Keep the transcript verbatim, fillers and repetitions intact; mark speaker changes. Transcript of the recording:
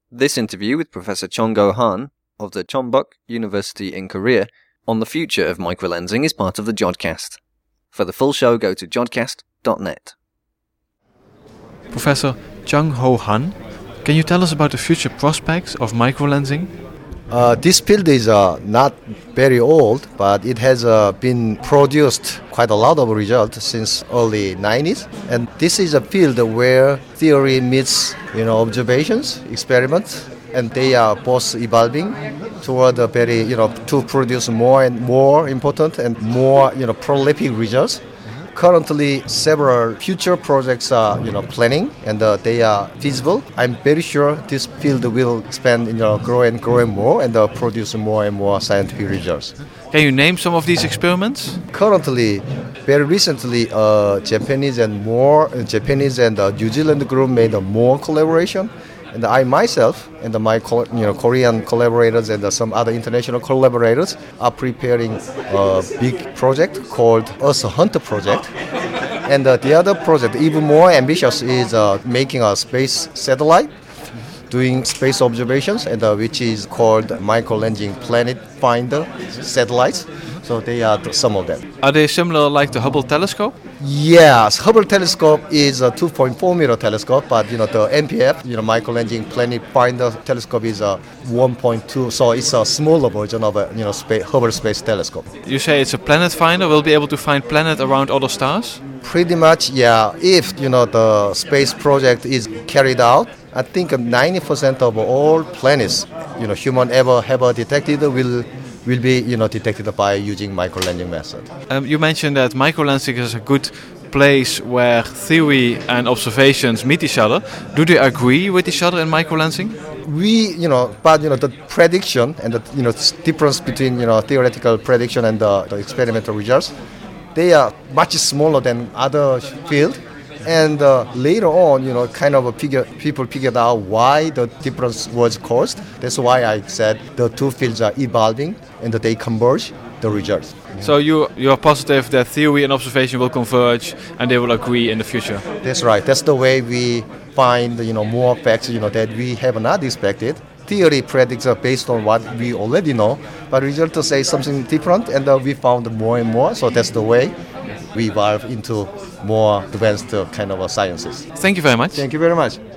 Speaker 1: This interview with Professor Chong-Go Han of the Chonbuk University in Korea on the future of microlensing is part of the Jodcast. For the full show, go to jodcast dot net.
Speaker 2: Professor Chong-Go Han, can you tell us about the future prospects of microlensing?
Speaker 3: Uh, this field is uh, not very old, but it has uh, been produced quite a lot of results since early nineties. And this is a field where theory meets, you know, observations, experiments, and they are both evolving toward a very, you know, to produce more and more important and more, you know, prolific results. Currently, several future projects are, you know, planning, and uh, they are feasible. I'm very sure this field will expand, you know, grow and grow and more, and uh, produce more and more scientific results.
Speaker 2: Can you name some of these experiments?
Speaker 3: Currently, very recently, uh, Japanese and more uh, Japanese and uh, New Zealand group made a more collaboration. And I myself and my you know, Korean collaborators and some other international collaborators are preparing a big project called Earth Hunter Project. And uh, the other project, even more ambitious, is uh, making a space satellite, doing space observations, and uh, which is called Microlensing Planet Finder satellites. So they are some of them.
Speaker 2: Are they similar like the Hubble telescope?
Speaker 3: Yes, Hubble telescope is a two point four meter telescope, but you know the M P F, you know, Microlensing Planet Finder telescope is a one point two, so it's a smaller version of a you know space, Hubble Space Telescope.
Speaker 2: You say it's a planet finder. We'll be able to find planets around other stars.
Speaker 3: Pretty much, yeah. If you know the space project is carried out, I think ninety percent of all planets, you know, human ever ever detected will. will be you know detected by using microlensing method.
Speaker 2: Um, you mentioned that microlensing is a good place where theory and observations meet each other. Do they agree with each other in microlensing?
Speaker 3: We, you know, but you know the prediction and the you know difference between you know theoretical prediction and the, the experimental results, they are much smaller than other fields. And uh, later on, you know, kind of a figure, people figured out why the difference was caused. That's why I said the two fields are evolving and that they converge the results.
Speaker 2: So you you are positive that theory and observation will converge and they will agree in the future?
Speaker 3: That's right. That's the way we find, you know, more facts, you know, that we have not expected. Theory predicts are based on what we already know, but results say something different, and uh, we found more and more. So that's the way we evolve into more advanced uh, kind of uh, sciences.
Speaker 2: Thank you very much.
Speaker 3: Thank you very much.